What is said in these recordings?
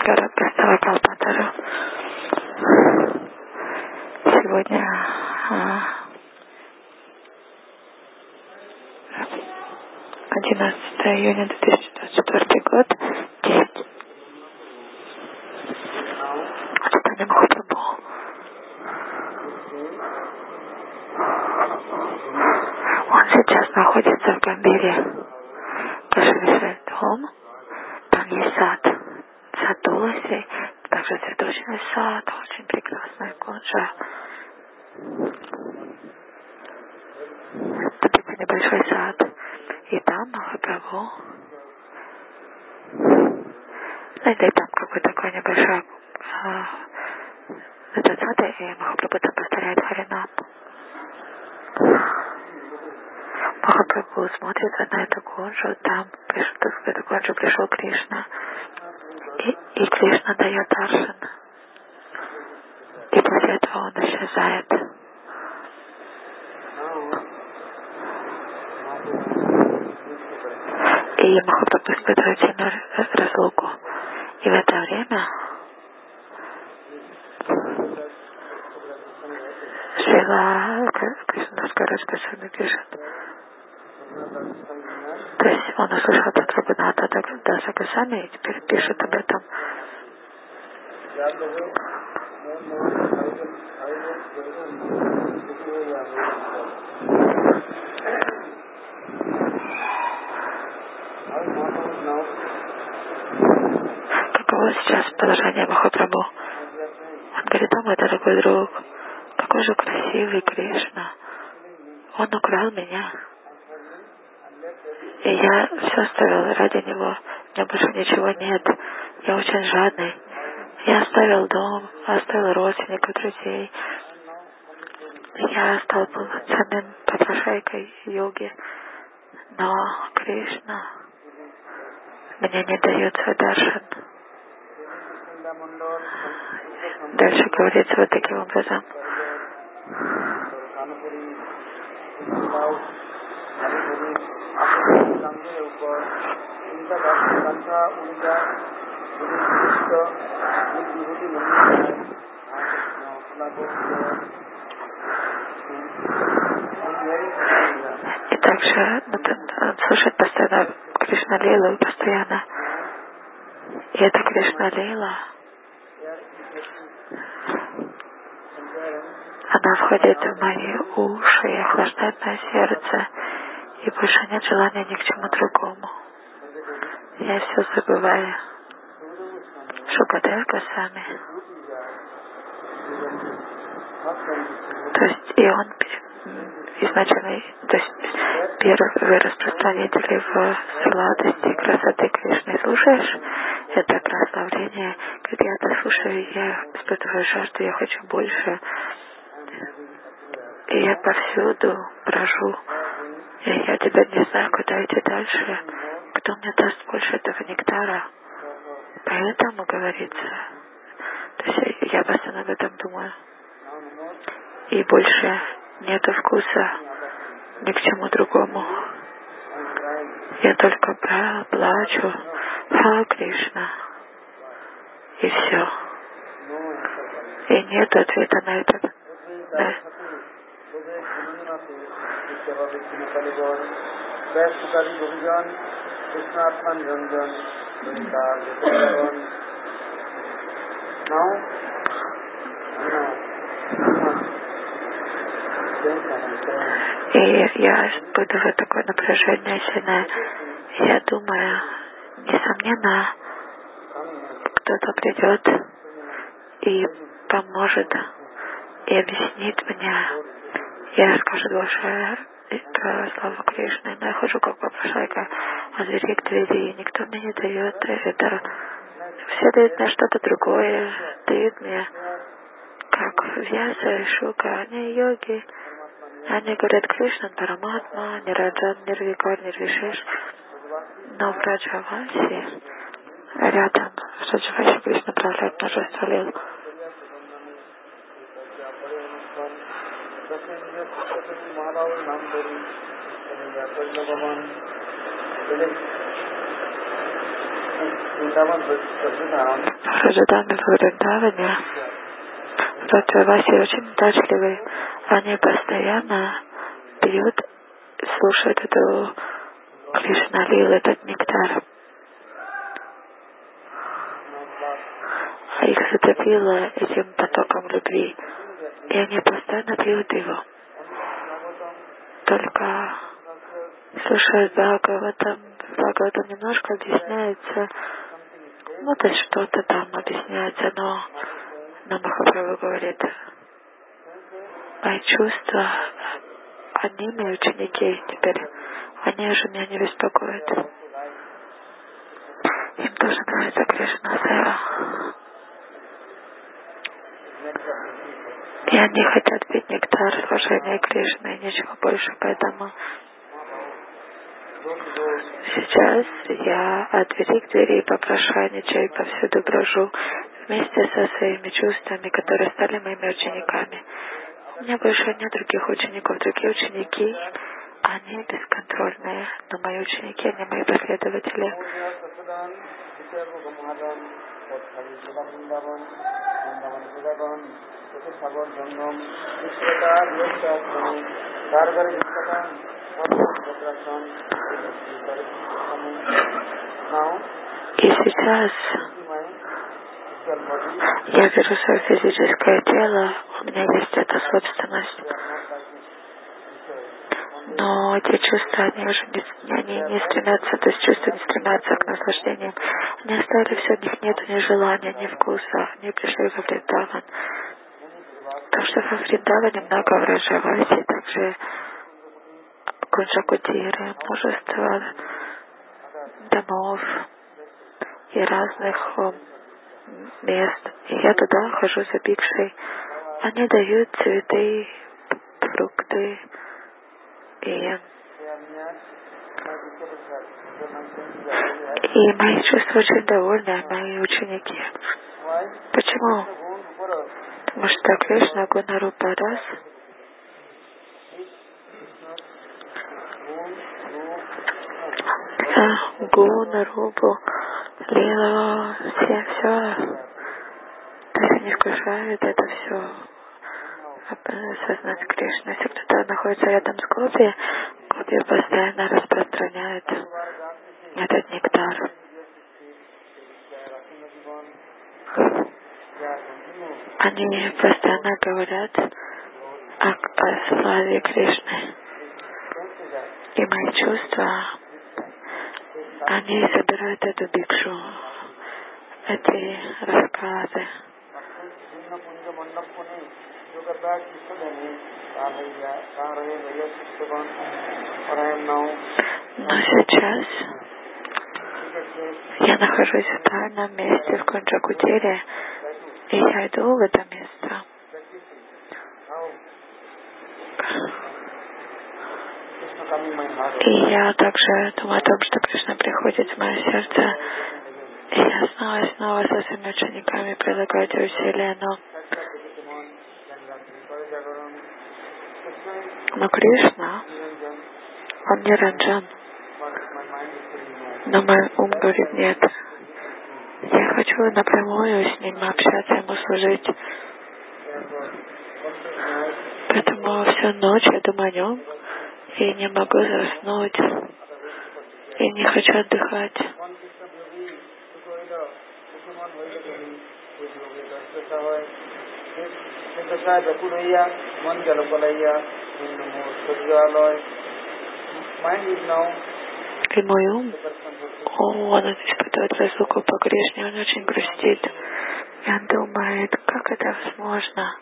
Гостевой Калпатару. Сегодня 11 июня 2024 год, 10. Читание Махапрабху. Он сейчас находится в Гамбире, Кашвишвар Дом. Там есть сад Туласи, также цветочный сад, очень прекрасная кунджа. Это небольшой сад. И там Махапрабху. Знаете, там какой-то такой небольшой этот сад, и Махапрабху там повторяет Харинам. Махапрабху смотрит на эту кунджу, там в эту кунджу пришел Кришна. И Кришна дает даршан. И после этого он исчезает. И Махапрабху испытывает сильную разлуку. И в это время Шрила Кришнадас Гараш Госвами пишет. То есть он услышал от Рагунатха Даса Госвами и теперь пишет об этом. Каково сейчас положение Махапрабху? Он говорит: о мой дорогой друг, какой же красивый Кришна. Он украл меня. И я все оставил ради него. У меня больше ничего нет. Я очень жадный. Я оставил дом, оставил родственников, друзей. Я стал полноценным попрошайкой йоги. Но Кришна мне не дает свой даршан. Дальше говорится вот таким образом. И также он слушает постоянно Кришна Лилу, постоянно. И эта Кришна Лила, она входит в мои уши и охлаждает мое сердце. И больше нет желания ни к чему другому. Я все забываю. Шукадев Госвами. То есть и он изначально, то есть первый распространитель в сладости, красоты Кришны. Слушаешь это прославление, когда я это слушаю, я испытываю жажду, я хочу больше. И я повсюду брожу. И я теперь не знаю, куда идти дальше. Кто мне даст больше этого нектара? Поэтому говорится. То есть я постоянно об этом думаю. И больше нету вкуса ни к чему другому. Я только плачу. Ха, Кришна. И все. И нет ответа на этот. Да. И я испытываю такое напряжение сильное. Я думаю, несомненно, кто-то придет и поможет, и объяснит мне, и расскажет больше про славу Кришны. Но я хожу как попрошайка от двери к двери, и никто мне не дает это. Все дают мне что-то другое, дают мне как Вьяса и Шука, они йоги. Они говорят: Кришна, Параматма, Нираджан, Нирвикар, Нирвишеш. Но в Раджавасе, рядом с Раджавасе, Кришна проявляет множество лил. Раджадаме в Вриндаване, Раджаваси очень удачливые, они постоянно пьют, слушают эту Кришна Лилу, этот нектар. А их затопило этим потоком любви, и они постоянно пьют его. Только слушают Бхагаватам, Бхагаватам немножко объясняется, ну, то есть что-то там объясняется, но Махапрабху говорит, мои чувства, они мои ученики теперь, они уже меня не беспокоят. Им тоже нравится Кришна Сева. И они хотят пить нектар служения Кришны и ничего больше, поэтому сейчас я от двери к двери попрошайничаю и повсюду брожу вместе со своими чувствами, которые стали моими учениками. У меня больше нет других учеников. Другие ученики, они бесконтрольные, но мои ученики, они мои последователи. И сейчас я беру свое физическое тело, у меня есть эта собственность. Но эти чувства, они уже не стремятся, то есть чувства не стремятся к наслаждениям. Они оставили все, у них нет ни желания, ни вкуса. Они пришли во Вриндаван. Потому что во Вриндаване много Враджаваси, также Кунджакутиры, множество домов и разных мест. И я туда хожу за бикшей. Они дают цветы, фрукты. И мои чувства очень довольны, мои ученики. Почему? Потому что Кришна Гунарупа раз. Гунарупу, Лилу, все. То есть они вкушают это все. Сознать Кришну. Если кто-то находится рядом с Гопи, Гопи постоянно распространяет этот нектар. Они постоянно говорят о славе Кришны. И мои чувства, они собирают эту бикшу, эти рассказы. Но сейчас я нахожусь в тайном месте в Кунджакутире, и я иду в это место. И я также думаю о том, что Кришна приходит в мое сердце, и я снова и снова со своими учениками предлагаю эти усилия, но Кришна, он не Ранджан. Но мой ум говорит нет. Я хочу напрямую с ним общаться, ему служить. Поэтому всю ночь я думаю о нем и не могу заснуть. И не хочу отдыхать. И мой ум, он испытывает разлуку по Кришне, он очень грустит. И он думает, как это возможно?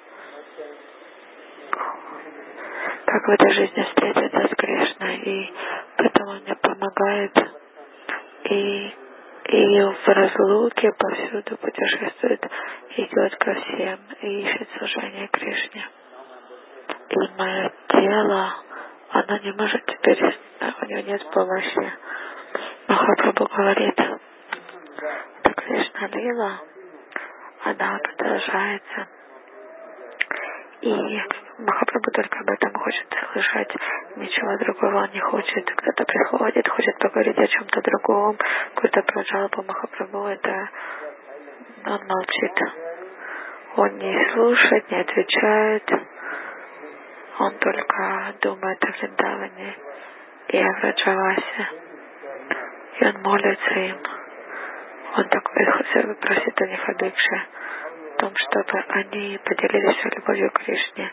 Как в этой жизни встретиться с Кришной? И поэтому он мне помогает. И в разлуке повсюду путешествует, идет ко всем и ищет служение Кришне. И мое тело, оно не может теперь, у него нет помощи. Махапрабху говорит, что Кришна Лила, она продолжается. И Махапрабху только об этом хочет слышать, ничего другого он не хочет. Кто-то приходит, хочет поговорить о чем-то другом, какой-то про жалобу Махапрабху, это он молчит. Он не слушает, не отвечает, он только думает о Вриндаване и о Враджавасе. И он молится им. Он такой просит у них о бикше, о том, чтобы они поделились своей любовью к Кришне.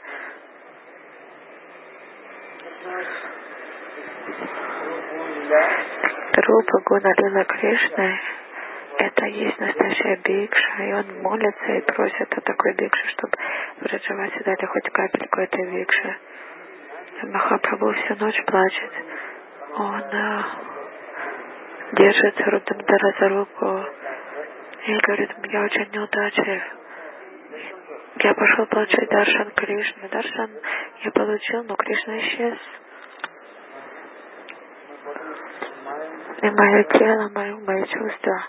Рупа Гуна Лила Кришны — это есть настоящая бикша, и он молится и просит о такой бикше, чтобы Враджавасе дали хоть капельку этой бикши. Махапрабху всю ночь плачет. Он держит Сарвабдамадара за руку и говорит: я очень неудачлив. Я пошел получить даршан Кришны. Даршан я получил, но Кришна исчез. И мое тело, мои чувства,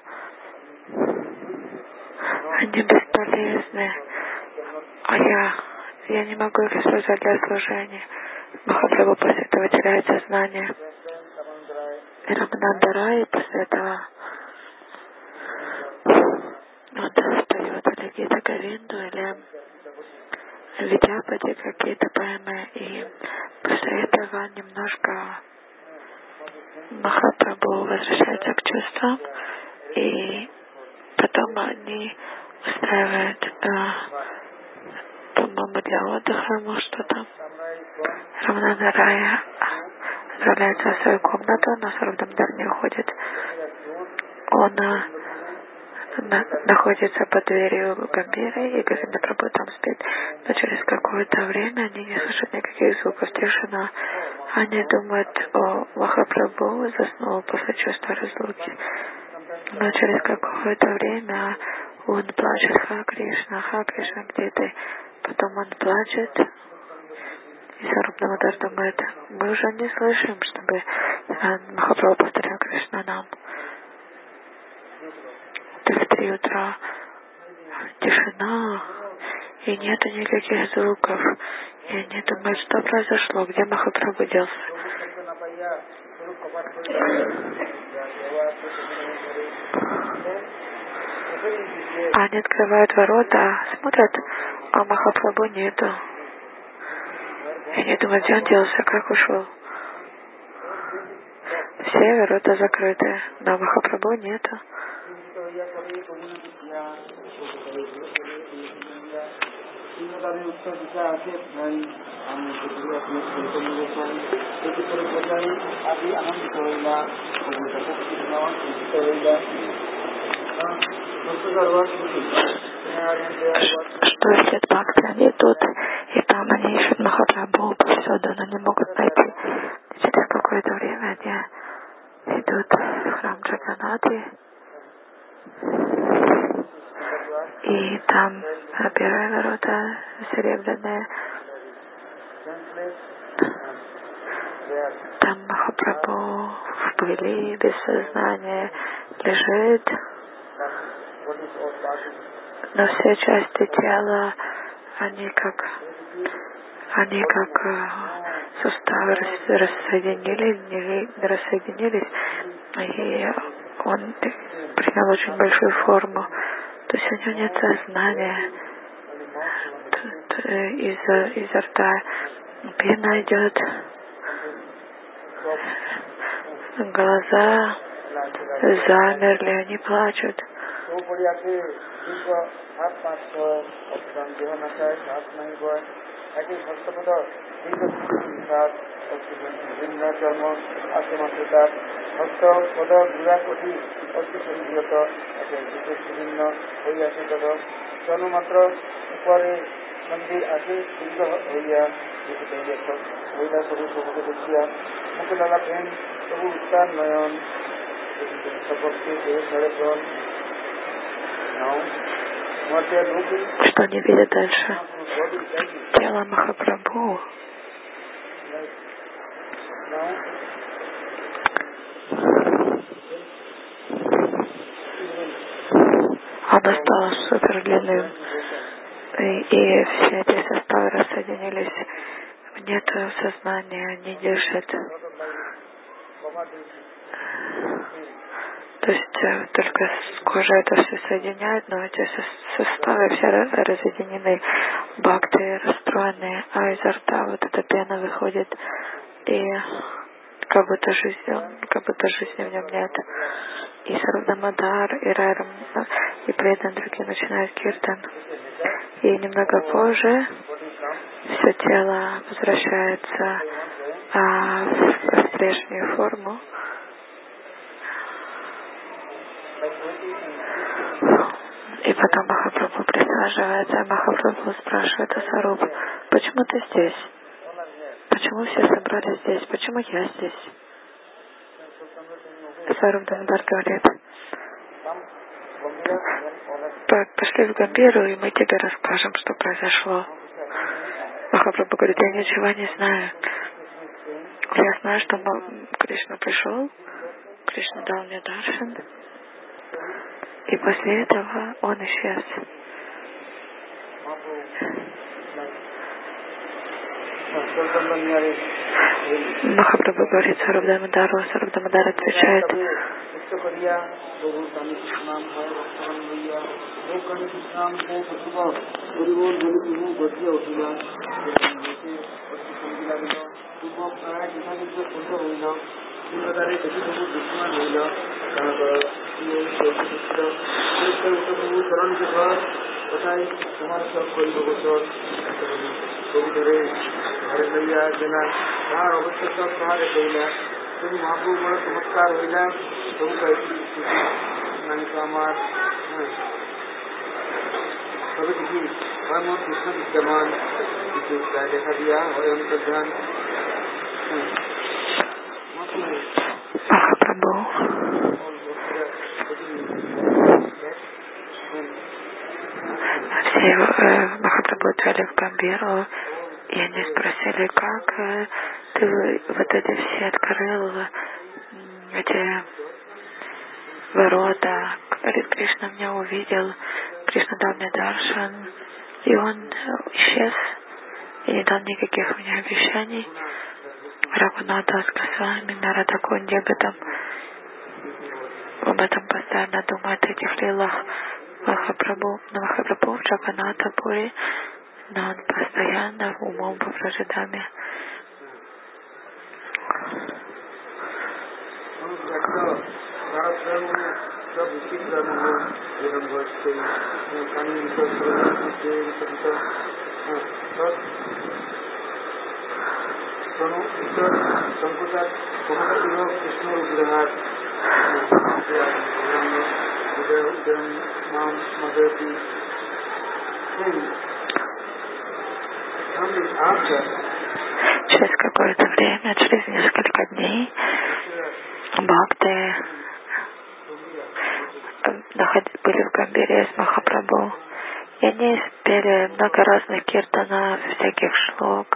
они бесполезны. А я не могу их использовать для служения. Махапрабху после этого теряет сознание. И Рамананда Рай после этого он поет или Гита Говинду, или Видяпади, какие-то поэмы. И после этого немножко Махапрабху возвращается к чувствам, и потом они устраивают, по-моему, для отдыха ему что-то. Рамананда Рая отправляется в свою комнату, но Сарвабдамадар не уходит. Он находится под дверью Гамбиры, и Говинда Прабху там спит. Но через какое-то время они не слышат никаких звуков, тишина. Они думают: о, Махапрабху заснул после чувства разлуки. Но через какое-то время он плачет: Ха Кришна, где ты? Потом он плачет, и Сарвабдамадар думает: мы уже не слышим, чтобы Махапрабху повторял Кришна нам. В 3 утра тишина, и нету никаких звуков. И они думают: что произошло, где Махапрабху делся? Они открывают ворота, смотрят, а Махапрабху нету. И они думают: где он делся, как ушел? Все ворота закрыты, но Махапрабху нету. Что все бхакты, они идут, и там они ищут Махапрабху повсюду, но не могут найти. Через какое-то время они идут в храм Джаганнаты, и там первые ворота серебряные. Там Махапрабху в пыли, без сознания лежит, но все части тела, они как суставы рассоединились, и он принял очень большую форму. То есть у него нет сознания. Изо рта пена идет, глаза замерли, они плачут. Что они видят дальше? Тело Махапрабху оно стало супер длинным, и все эти суставы рассоединились. Нет сознания, не дышит. То есть только с кожей это все соединяет, но эти суставы все разъединены, бактерии расстроены, а изо рта вот эта пена выходит, и как будто жизни в нем нет. И Сарвдамадар, и Райрам, и предан другие начинают киртан. И немного позже все тело возвращается в прежнюю форму. И потом Махапрабху присаживается, и Махапрабху спрашивает у Саруб: почему ты здесь? Почему все собрались здесь? Почему я здесь? Саруб Дамодар говорит: пошли в Гамбиру, и мы тебе расскажем, что произошло. Махапрабху говорит: я ничего не знаю. Я знаю, что Кришна пришел, Кришна дал мне даршан, и после этого он исчез. Махапрабху говорит Саруб Дамодару, Саруб Дамодар отвечает: Махапрабху отвели в Гамбиру, и они спросили: как ты вот эти все открыл, эти ворота? Говорит: Кришна меня увидел, Кришна дал мне даршан, и он исчез, и не дал никаких мне обещаний. Рагунатас Госвами, Нарада Кунди об этом постоянно думает, о этих лилах Махапрабху, в Джаганатапуре, но он постоянно умом по прожидами. Через какое-то время, через несколько дней, бхакты были в Гамбире с Махапрабху, и они спели много разных киртанов, всяких шлок.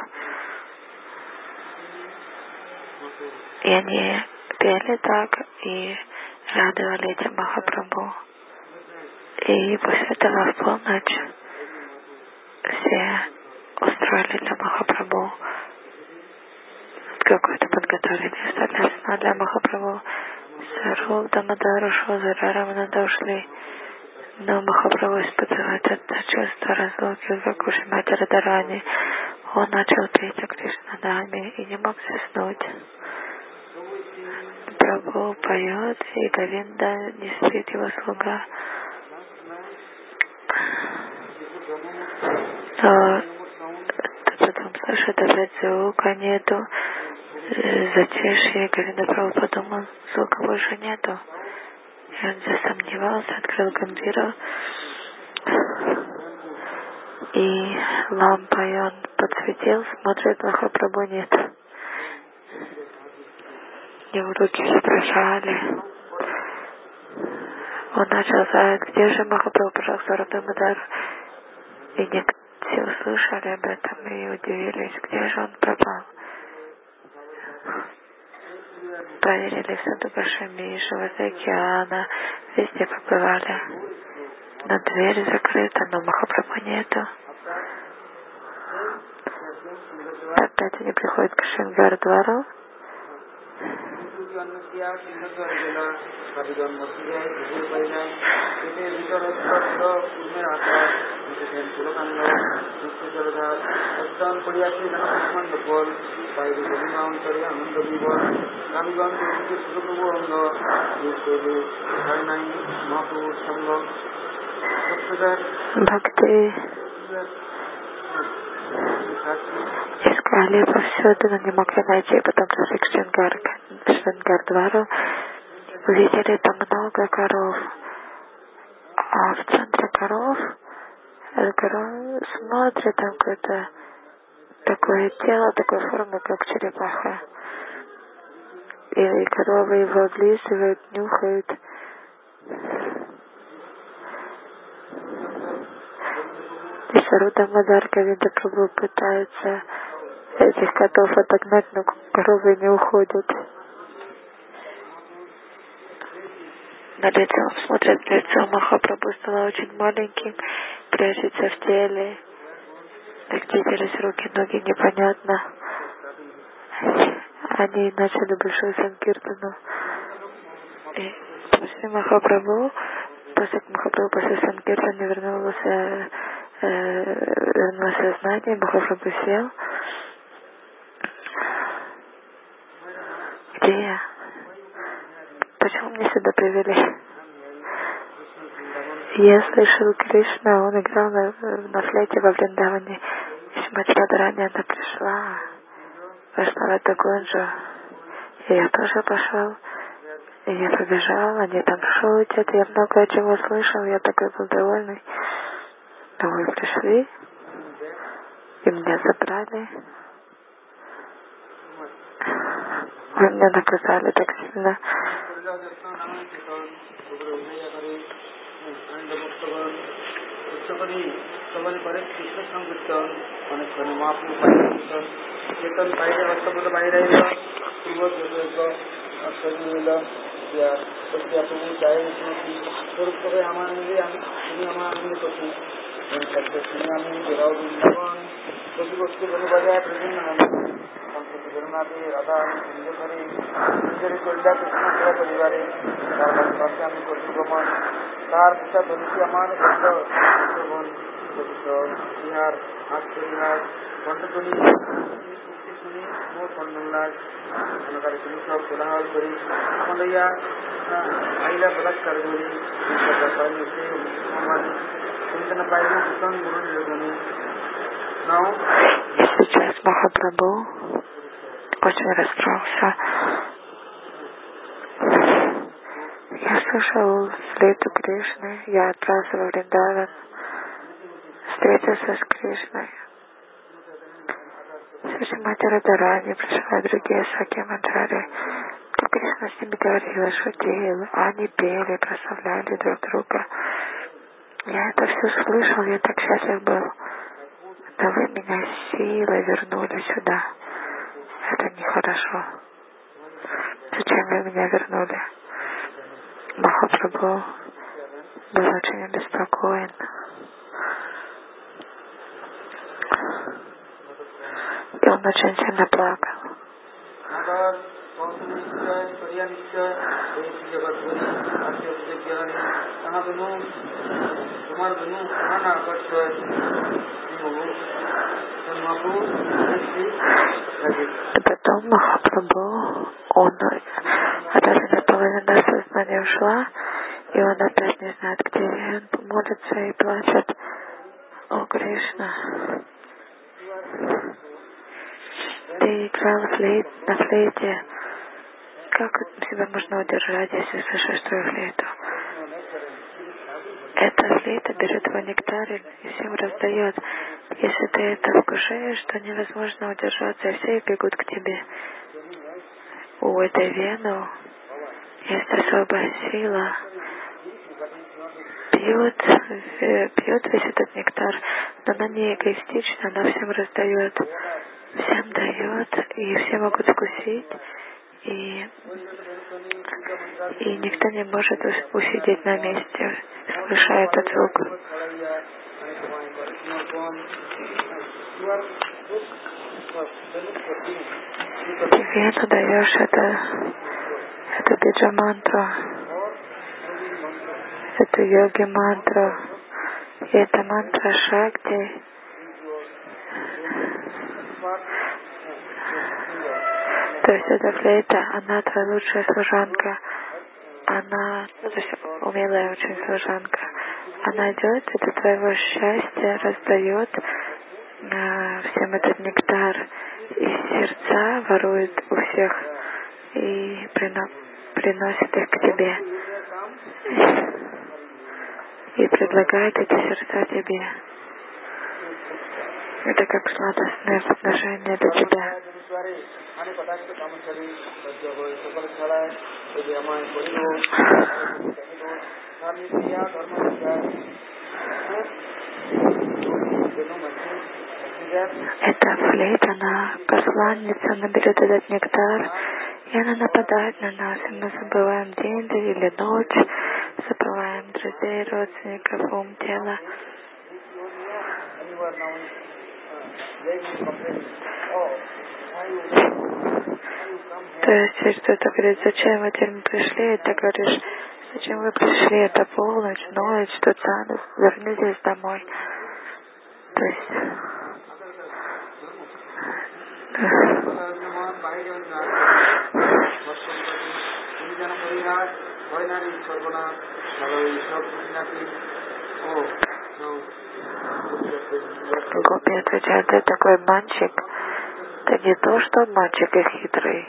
И они пели так и радовали этим Махапрабху. И после этого в полночь все устроили для Махапрабху какой-то подготовили соответственно для Махапрабху. Саруб Дамодар ушел, за Рамананда ушли. Но Махапрабху испытывает это чувство разлуки в Гакуши Мати Радарани. Он начал петь о Кришнадаме и не мог заснуть. Прабху поет, и Говинда не спит, его слуга. Но потом слышит, опять звука нету, затишье, Говинда Прабху подумал: звука больше нету. И он засомневался, открыл Гамбиру, и лампой он подсветил, смотрит, Махапрабху нет. Его руки все дрожали. Он начал звать: где же Махапрабху, пожалуйста, Саруб Дамодар? И все услышали об этом и удивились, где же он пропал. Проверили в саду Гашамиша, возле океана, везде побывали. Но дверь закрыта, но Махапрабху нету. Опять они приходят к Шрингардвару. Бхакти искали повсюду, но не могли найти, потом пришли к Шрингардвару, увидели там много коров, а в центре коров корова смотрит, там какое-то такое тело, такой формы, как черепаха. И коровы его облизывают, нюхают. И Саруда Мадар Говинда Прабху пытается этих котов отогнать, но коровы не уходят. На лицо, смотрят, лицо Махапрабху стало очень маленьким, прячется в теле. Так двигались руки, ноги, непонятно. Они начали большую санкиртану. И после Махапрабху, после санкиртаны вернулось сознание, Махапрабху сел. Где я? Почему меня сюда привели? Я слышал Кришна, он играл на флейте во Вриндаване. Шримати Радхарани, она пришла, пошла в эту гунджу. И я тоже пошел. И я побежал, они там шутят, я много чего слышал, я такой был довольный. Но вы пришли, и меня забрали. Вы меня наказали так сильно. Сейчас Махапрабху очень расстроился. Я слышал флейту Кришны, я отправился во Вриндаван, встретился с Кришной. Шримати Радхарани пришла, и другие Саки Маджари. То Кришна с ними говорила, шутил, они пели, прославляли друг друга. Я это все слышал, я так счастлив был. Но вы меня силой вернули сюда. Это нехорошо. Зачем вы меня вернули? Махапрабху был очень обеспокоен. И он очень сильно плакал. И потом Махапрабху, половина сознания ушла, и он опять не знает, где он молится и плачет. О, Кришна, ты играл на флейте. Как себя можно удержать, если слышишь твою флейту? Эта флейта берет твой нектар и всем раздает. Если ты это вкушаешь, то невозможно удержаться, и все бегут к тебе. У этой вены есть особая сила. Пьет весь этот нектар, но она не эгоистична, она всем раздает, всем дает, и все могут вкусить, и никто не может усидеть на месте, слыша этот звук. Тебе ты даешь эту биджа-мантру, эту йоги-мантру, и эта мантра Шакти. То есть эта флейта, она твоя лучшая служанка. Она, то есть умелая очень служанка. Она идет и до твоего счастья раздает всем этот нектар. И сердца ворует у всех и приносит их к тебе. И предлагает эти сердца тебе. Это как сладостное подношение для тебя. Эта флейта, она посланница, она берет этот нектар, и она нападает на нас, и мы забываем день или ночь, забываем друзей, родственников, ум, тело. То есть кто-то говорит, зачем вы теперь пришли, и ты говоришь, зачем вы пришли, это полночь, ночь, тут вернитесь домой. То есть Гопи отвечает, ты такой обманщик. Ты не то, что обманщик и хитрый.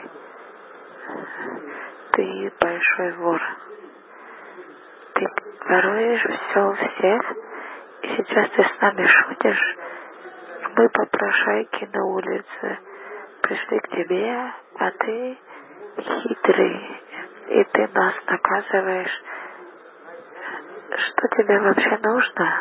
Ты большой вор. Ты воруешь все у всех, и сейчас ты с нами шутишь. Мы попрошайки на улице пришли к тебе, а ты хитрый, и ты нас наказываешь. Что тебе вообще нужно?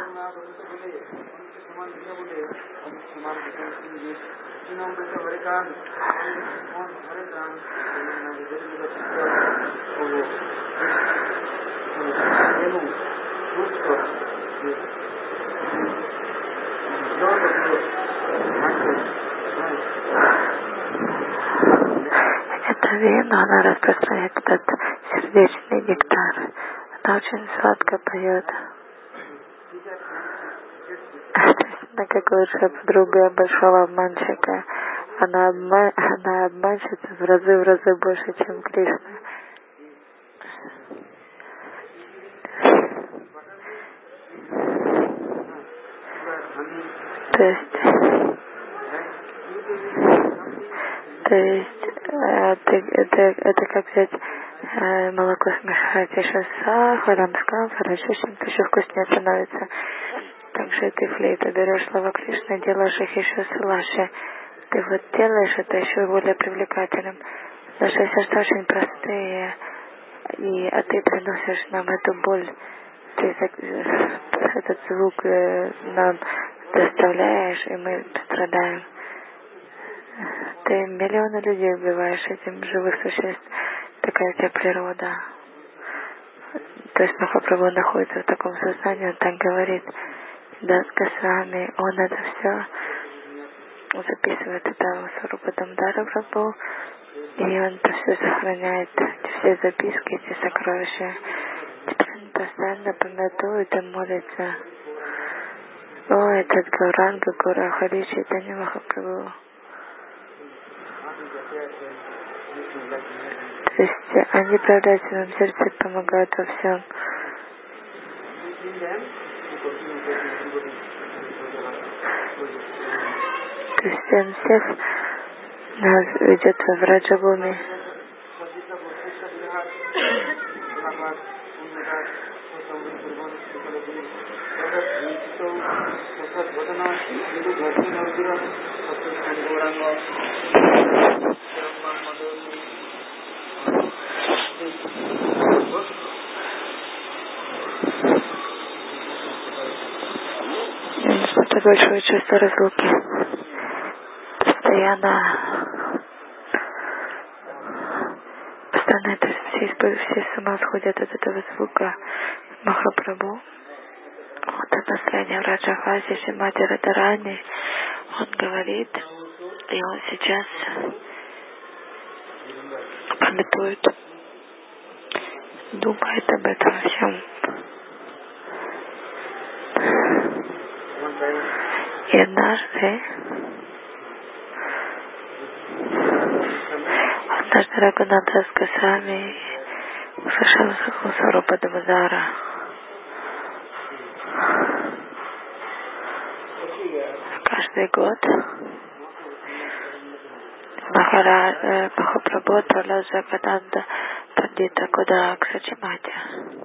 Эта вина, она распространяет этот сердечный нектар. Она очень сладко поет. Она как лучшая подруга большого обманщика. Она обманщица в разы больше, чем Кришна. То есть это как взять молоко смешать еще с сахаром, с камфорой, еще вкуснее становится. Также ты флейта берешь слова Кришны, делаешь их еще слаще. Ты вот делаешь это еще более привлекательным. Наши сердца очень простые, а ты приносишь нам эту боль. Ты этот звук нам доставляешь, и мы страдаем. Ты миллионы людей убиваешь этим живых существ. Такая у тебя природа. То есть Махапрабху находится в таком состоянии, он так говорит. Дас Госвами, он это все записывает, это Сварупа Дамдара Прабху, и он это все сохраняет, все записки, эти сокровища. Теперь он постоянно памятует и молится. О, этот Гауранга Гура Хари Чайтанья Махапрабху. То есть они проявляют в своем сердце и помогают во всем. То есть он всех нас ведет в Враджабхуми. Это большое чувство разлуки. Постоянно это все с ума сходят от этого звука. Махапрабху, вот это настроение в Раджахасе, Шримати Радхарани, он говорит, и он сейчас памятует, думает об этом всем. И однажды Рагунатас Госвами услышал Сварупа Дамодара. Каждый год Махапрабху отправлял Джагананда Пандита куда? К Сачимате.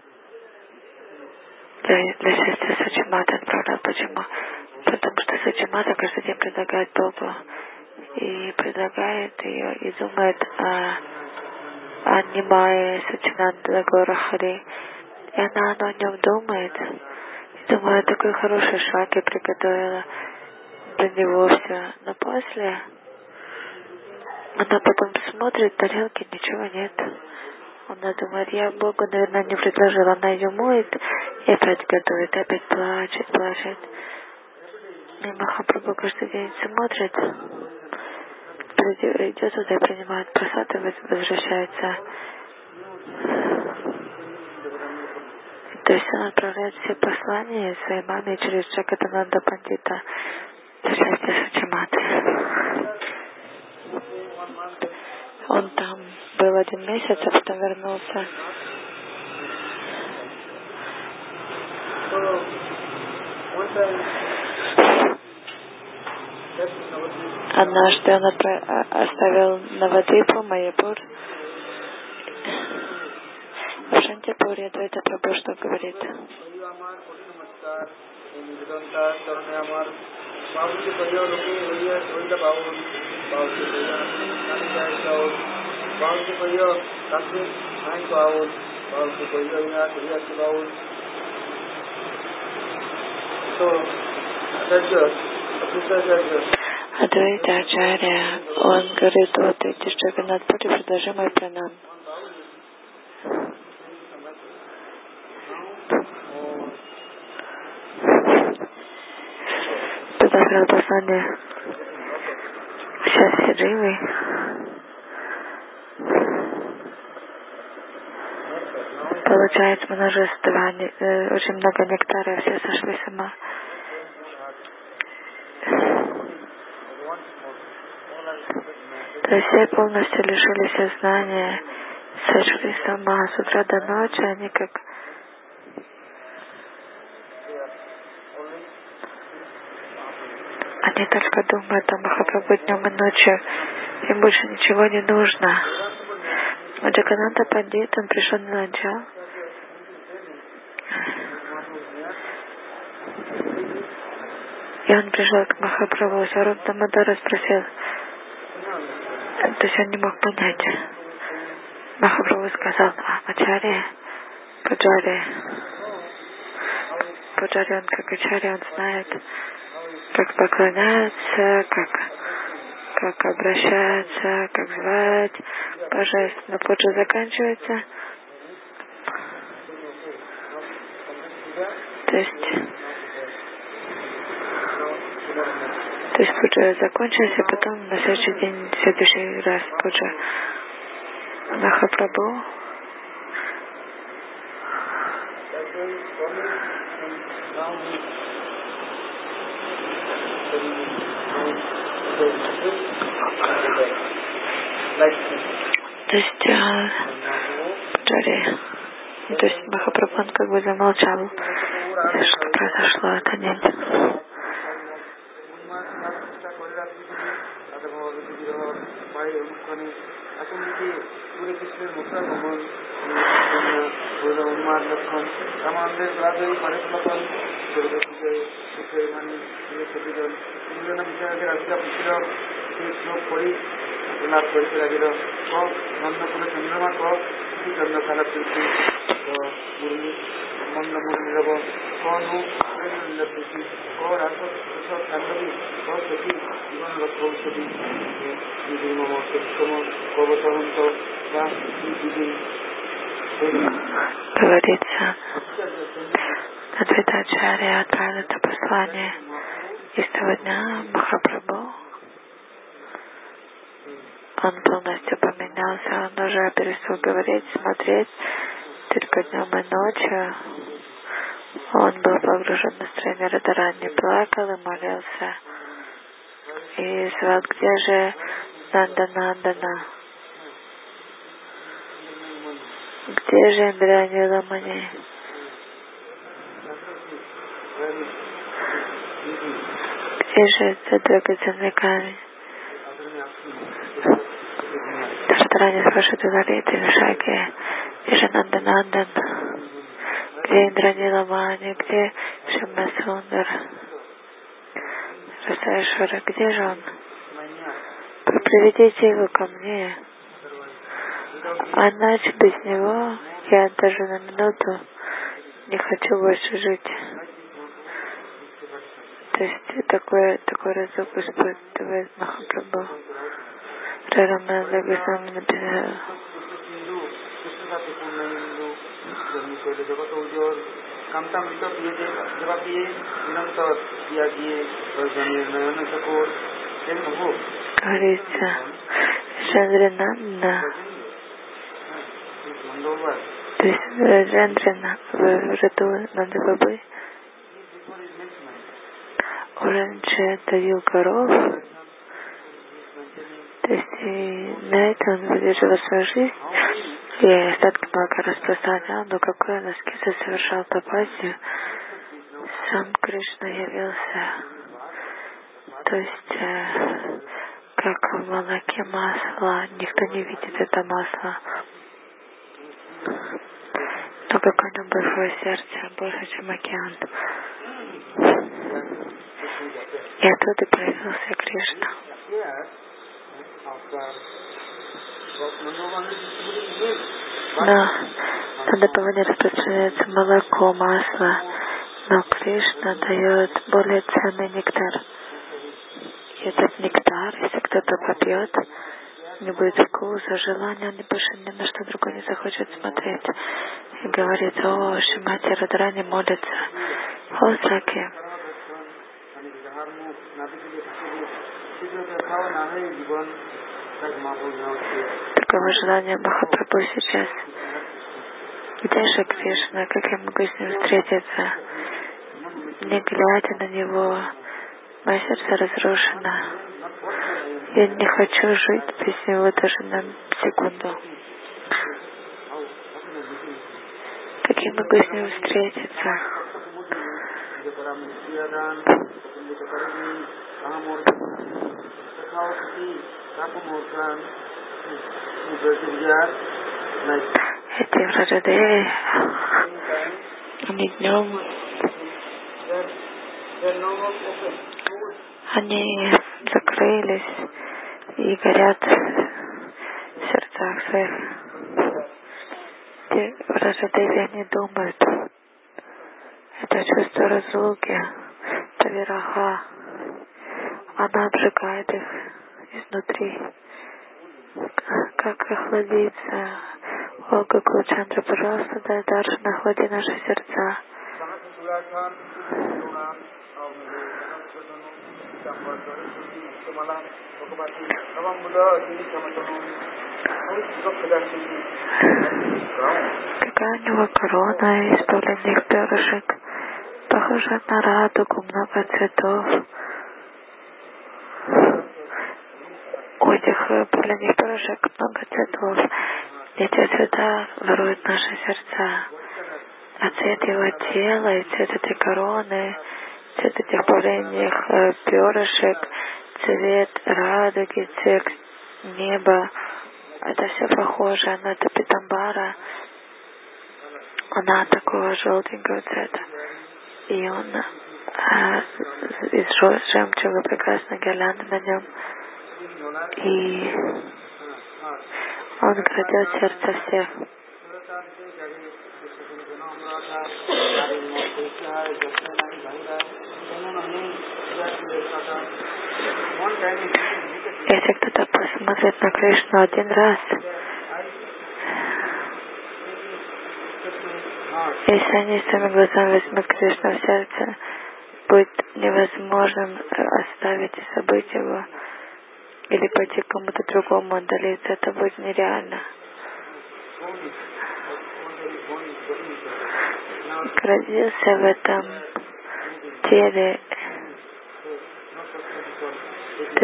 Для счастья Сачимата отправлял. Почему? Потому что Сачимата каждый день предлагает Богу и предлагает ее и думает о Нимае Сачинанда Гора Хари. И она о нем думает. И думаю, такой хороший шаг я приготовила для него все. Но после она потом смотрит, в тарелке ничего нет. Она думает, я Богу, наверное, не предложила. Она ее моет и опять готовит, и опять плачет. И Махапрабху каждый день смотрит, идет туда и принимает прасад и возвращается. То есть он отправляет все послания своей маме через Джагананда Пандита для счастья Сачиматы. Он там был 1 месяц, а потом вернулся. Однажды он оставил Навадвипу, Майяпур. В Шантипуре Адвайта Прабху что говорит? Адвайта Ачарья, он говорит, вот эти Джаганнатхпури, предложи мой пранам. Предлагал послание. Сейчас все живы. Получается множество, очень много нектара, все сошли с ума. То есть все полностью лишились сознания, сошли с ума с утра до ночи, они как они только думают о Махапрабху днем и ночью, им больше ничего не нужно. А Джагананда Пандит, он пришел на начало. И он пришел к Махапрабху, Сварупа Дамодара спросил, то есть он не мог понять. Махапрабху сказал, Ачарья, Пуджари, он как Ачарья, он знает, как поклоняться, как обращаться, как звать божественно. Пуджа заканчивается. То есть пуджа закончилась, и потом на следующий день, в следующий раз пуджа Махапрабху. То есть пуджари, то есть Махапрабху, он как бы замолчал, что произошло в этот день. Говорится, Шридачарья отправил это послание. И с того дня Махапрабху, он полностью поменялся, он уже перестал говорить, смотреть только днем и ночью. Он был погружен в настроение Радарани, плакал и молился. И звал, где же Нанда-Нандана? Где же Индрани Ламани? Где же этот драгоценный камень? Радарани спрашивает у Лалиты Вишаки, где же Нанда-Нандан? Где Индрани Ламани? Где Шимасундар? Расаешвара, где же он? Приведите его ко мне. А иначе без него я даже на минуту не хочу больше жить. То есть такой разок испытывает Махапрабху. Рараманда Госвами написал. Говорится, Шандринанда, то есть Раджендрина в роду Нандабабы, он раньше доил коров, то есть и на это он выдерживал свою жизнь, и остатки молока распространял, но какой он аскеза совершал тапасию, сам Кришна явился, то есть как в молоке масло, никто не видит это масло. Но как у него большое сердце, больше, чем океан. И оттуда проявился Кришна. Но на Бхаване распространяется молоко, масло, но Кришна дает более ценный нектар. И этот нектар, если кто-то попьет, не будет вкуса, желания, он больше ни на что другое не захочет смотреть. И говорит, о, Шримати Радарани молится, о, Саки. Таково желание Махапрабху сейчас. Где же Кришна, как я могу с ним встретиться? Не глядя на него, мое сердце разрушено. Я не хочу жить без него даже на секунду. Как я могу с ним встретиться? Эти Враджадеви, они днем, они закрылись и горят в сердцах своих. Эти Враджадеви, они думают, это чувство разлуки, это вираха, она обжигает их изнутри. Как охладиться? О, Гокулчандра, пожалуйста, дай даршан, охлади наши сердца. Какая у него корона из павлинных перышек, похожа на радугу, много цветов. У этих павлинных перышек много цветов. Эти цвета воруют наши сердца. А цвет его тела и цвет этой короны, цвет этих павлиньих перышек, цвет радуги, цвет неба, это все похоже на эту питамбара. Она такого желтенького цвета. И он из жемчуга прекрасная гирлянда на нем. И он крадет сердце всех. Если кто-то посмотрит на Кришну один раз, Если они своими глазами возьмут Кришну в сердце, будет невозможным оставить и забыть его, или пойти к кому-то другому отдалиться, это будет нереально. Родился в этом теле, то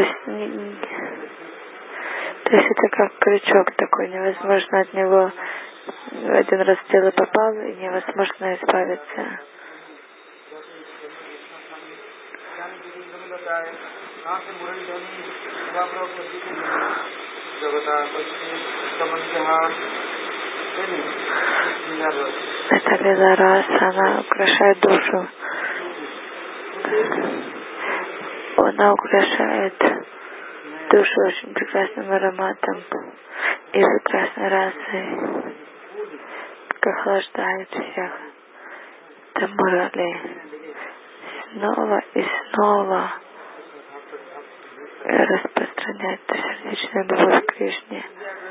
есть это как крючок такой, невозможно от него один раз в тело попал, и невозможно избавиться. Эта лила раса, она украшает душу. Она украшает душу очень прекрасным ароматом и прекрасной расой, как охлаждает всех. Это Мурали. Снова и снова распространяет сердечную любовь к Кришне.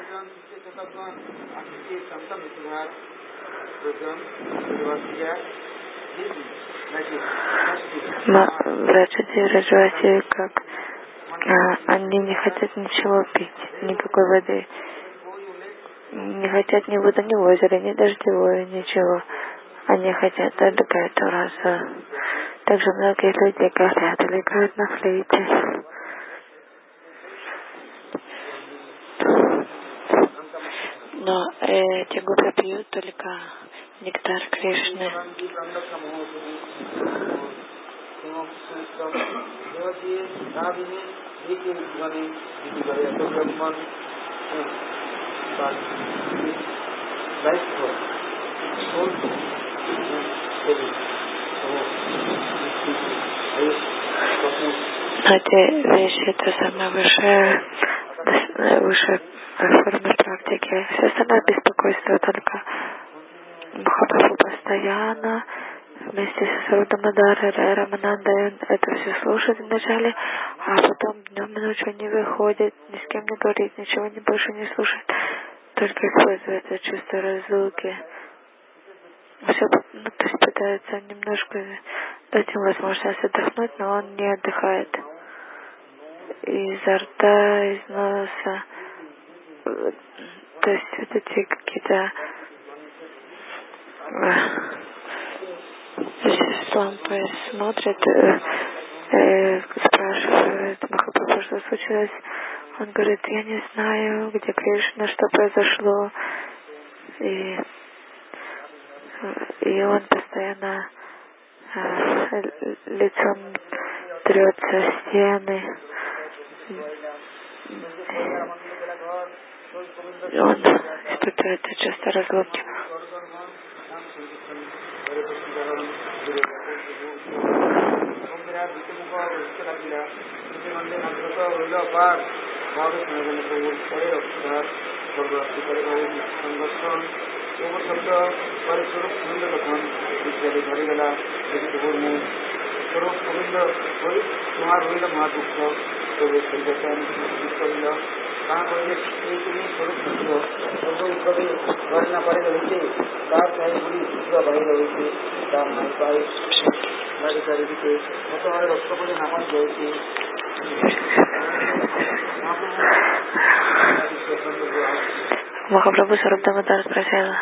Враджади и Раджваси, как они не хотят ничего пить, никакой воды, не хотят ни воды, ни озера, ни дождевое, ничего. Они хотят только эту расу. Также многие люди говорят или играют на флейте. Но эти гопи пьют только нектар Кришны. Эти вещи — это самая высшая форма практики. Все остальное беспокойство только. Махапрабху постоянно вместе с Рудамадарой, Раманандой это все слушает вначале, а потом днем и ночью не выходит, ни с кем не говорит, ничего больше не слушает, только использует это чувство разлуки. Все, то есть пытается немножко дать ему возможность отдохнуть, но он не отдыхает. Изо рта, из носа, то есть вот эти какие-то лампы смотрят, спрашивают Махапрабху, что случилось. Он говорит: я не знаю, где Кришна, что произошло. И он постоянно лицом трется о стены. И он испытывает чувство разлуки. Махапрабху Сарабдамадар спросила: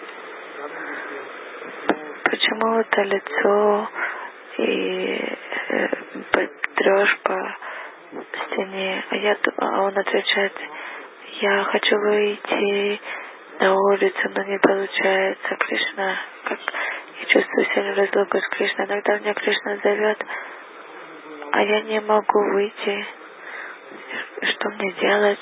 почему это лицо и трешь по стене? А он отвечает: я хочу выйти на улицу, но не получается. Кришна, как я чувствую сильную разлуку с Кришной. Иногда меня Кришна зовет, а я не могу выйти. Что мне делать?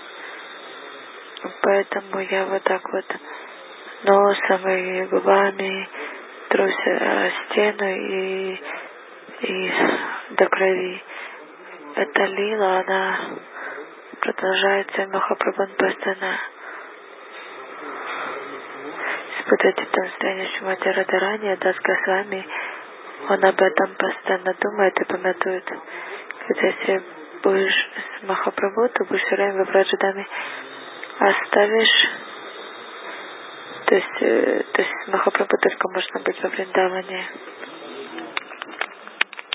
Поэтому я вот так вот носом и губами трусь о стену и до крови. Эта лила, она продолжается, и Махапрабху постоянно испытывает это настроение Шримати Радхарани, Дас Госвами. Он об этом постоянно думает и памятует. Если будешь с Махапрабху, то будешь все время в Враджадаме. Оставишь То есть с Махапрабху только можно быть во Вриндаване.